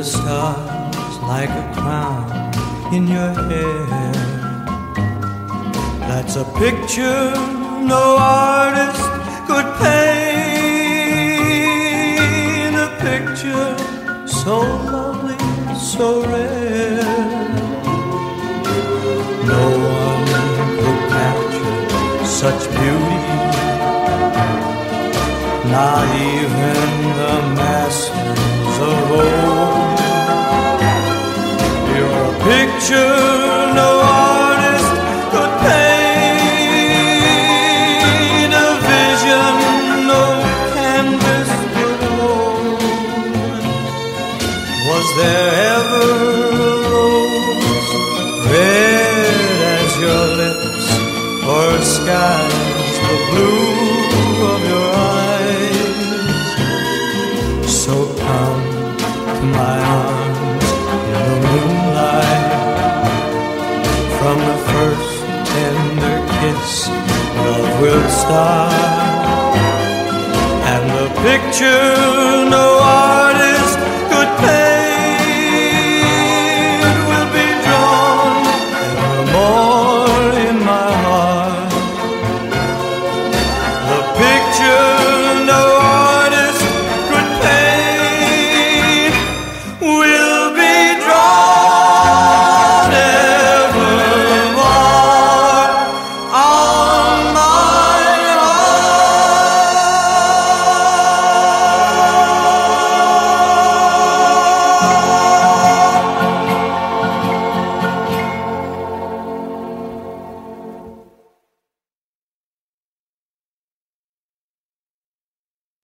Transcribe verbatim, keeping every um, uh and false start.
the stars like a crown in your hair. That's a picture no artist could paint. A picture so lovely, so rare. No one could capture such beauty, not even the masters of old. You're a picture no artist could paint, a vision no canvas could hold. Was there ever a rose red as your lips, or skies the blue of your eyes? So come to my arms in the moonlight. From the first tender kiss, love will start, and the picture no